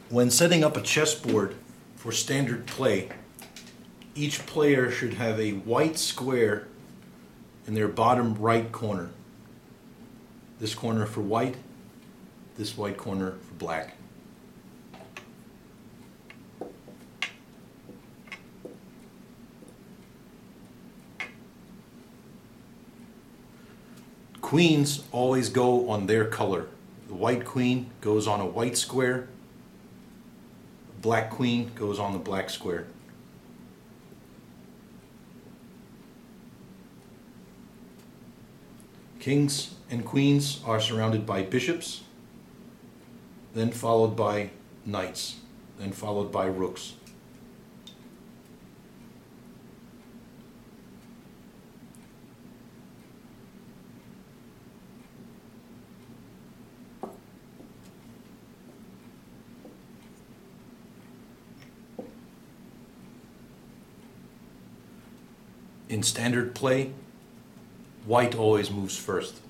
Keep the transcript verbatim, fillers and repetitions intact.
When setting up a chessboard for standard play, each player should have a white square in their bottom right corner. This corner for white, this white corner for black. Queens always go on their color. The white queen goes on a white square. The black queen goes on the black square. Kings and queens are surrounded by bishops, then followed by knights, then followed by rooks. In standard play, white always moves first.